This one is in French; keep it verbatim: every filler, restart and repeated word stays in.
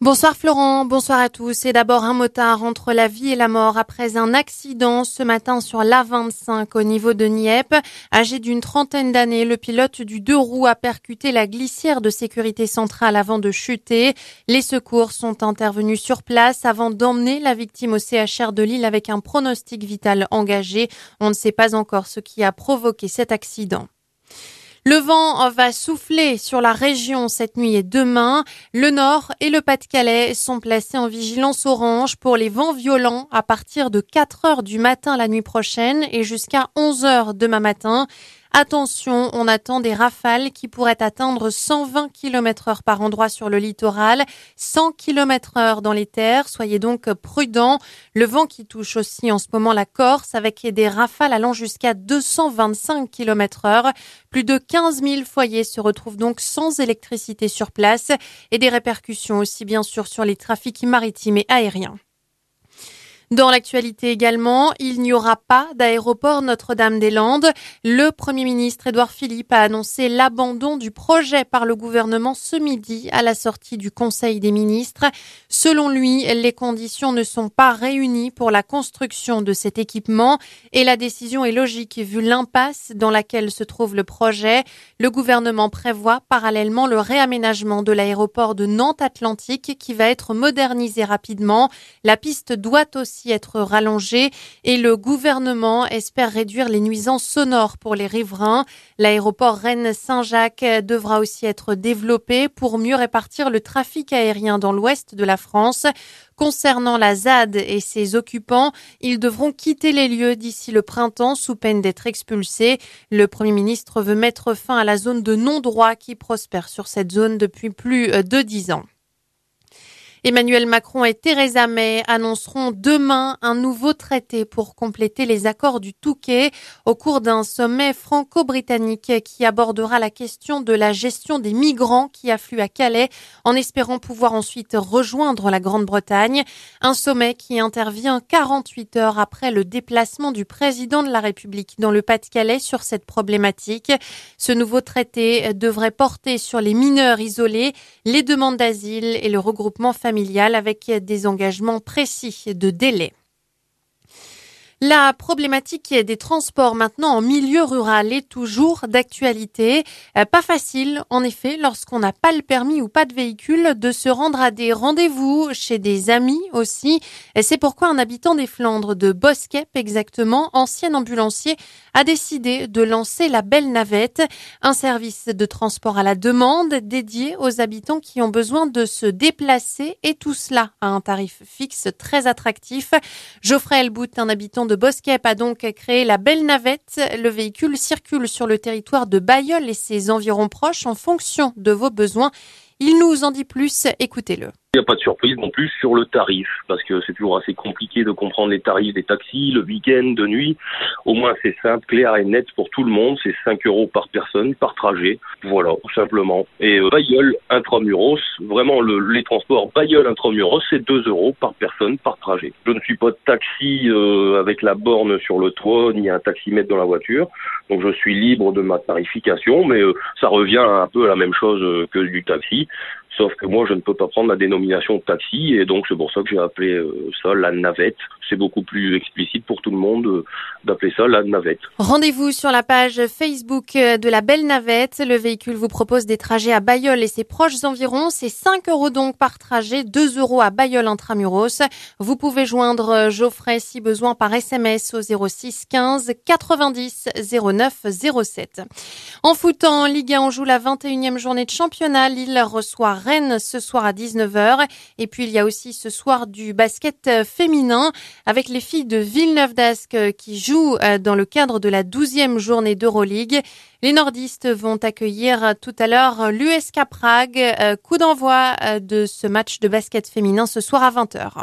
Bonsoir Florent, bonsoir à tous. Et d'abord un motard entre la vie et la mort après un accident ce matin sur l'A vingt-cinq au niveau de Nieppe. Âgé d'une trentaine d'années, le pilote du deux roues a percuté la glissière de sécurité centrale avant de chuter. Les secours sont intervenus sur place avant d'emmener la victime au C H R de Lille avec un pronostic vital engagé. On ne sait pas encore ce qui a provoqué cet accident. Le vent va souffler sur la région cette nuit et demain. Le Nord et le Pas-de-Calais sont placés en vigilance orange pour les vents violents à partir de quatre heures du matin la nuit prochaine et jusqu'à onze heures demain matin. Attention, on attend des rafales qui pourraient atteindre cent vingt kilomètres heure par endroit sur le littoral, cent kilomètres heure dans les terres. Soyez donc prudents. Le vent qui touche aussi en ce moment la Corse avec des rafales allant jusqu'à deux cent vingt-cinq kilomètres heure. Plus de quinze mille foyers se retrouvent donc sans électricité sur place et des répercussions aussi bien sûr sur les trafics maritimes et aériens. Dans l'actualité également, il n'y aura pas d'aéroport Notre-Dame-des-Landes. Le Premier ministre Édouard Philippe a annoncé l'abandon du projet par le gouvernement ce midi à la sortie du Conseil des ministres. Selon lui, les conditions ne sont pas réunies pour la construction de cet équipement et la décision est logique vu l'impasse dans laquelle se trouve le projet. Le gouvernement prévoit parallèlement le réaménagement de l'aéroport de Nantes-Atlantique qui va être modernisé rapidement. La piste doit aussi être rallongée et le gouvernement espère réduire les nuisances sonores pour les riverains. L'aéroport Rennes-Saint-Jacques devra aussi être développé pour mieux répartir le trafic aérien dans l'ouest de la France. Concernant la Z A D et ses occupants, ils devront quitter les lieux d'ici le printemps sous peine d'être expulsés. Le Premier ministre veut mettre fin à la zone de non-droit qui prospère sur cette zone depuis plus de dix ans. Emmanuel Macron et Theresa May annonceront demain un nouveau traité pour compléter les accords du Touquet au cours d'un sommet franco-britannique qui abordera la question de la gestion des migrants qui affluent à Calais en espérant pouvoir ensuite rejoindre la Grande-Bretagne. Un sommet qui intervient quarante-huit heures après le déplacement du président de la République dans le Pas-de-Calais sur cette problématique. Ce nouveau traité devrait porter sur les mineurs isolés, les demandes d'asile et le regroupement familial avec des engagements précis de délai. La problématique des transports maintenant en milieu rural est toujours d'actualité. Euh, pas facile, en effet, lorsqu'on n'a pas le permis ou pas de véhicule, de se rendre à des rendez-vous chez des amis aussi. Et c'est pourquoi un habitant des Flandres de Boskep, exactement, ancien ambulancier, a décidé de lancer la Belle Navette, un service de transport à la demande dédié aux habitants qui ont besoin de se déplacer et tout cela à un tarif fixe très attractif. Geoffrey Elbout, un habitant de Boskep, a donc créé la Belle Navette. Le véhicule circule sur le territoire de Bailleul et ses environs proches en fonction de vos besoins. Il nous en dit plus, écoutez-le. Il n'y a pas de surprise non plus sur le tarif, parce que c'est toujours assez compliqué de comprendre les tarifs des taxis, le week-end, de nuit. Au moins c'est simple, clair et net pour tout le monde, c'est cinq euros par personne, par trajet, voilà, tout simplement. Et euh, Bailleul intramuros, vraiment le, les transports Bailleul intramuros, c'est deux euros par personne, par trajet. Je ne suis pas de taxi euh, avec la borne sur le toit, ni un taximètre dans la voiture, donc je suis libre de ma tarification, mais euh, ça revient un peu à la même chose euh, que du taxi. Sauf que moi, je ne peux pas prendre la dénomination de taxi et donc c'est pour ça que j'ai appelé euh, ça la navette. C'est beaucoup plus explicite pour tout le monde euh, d'appeler ça la navette. Rendez-vous sur la page Facebook de la Belle Navette. Le véhicule vous propose des trajets à Bailleul et ses proches environs. C'est cinq euros donc par trajet, deux euros à Bailleul intramuros. Vous pouvez joindre Geoffrey si besoin par S M S au zéro six quinze quatre-vingt-dix zéro neuf zéro sept. En foot en Ligue un, on joue la vingt et unième journée de championnat. Lille reçoit Rennes ce soir à dix-neuf heures. Et puis il y a aussi ce soir du basket féminin avec les filles de Villeneuve d'Ascq qui jouent dans le cadre de la douzième journée d'Euroleague. Les nordistes vont accueillir tout à l'heure l'U S K Prague. Coup d'envoi de ce match de basket féminin ce soir à vingt heures.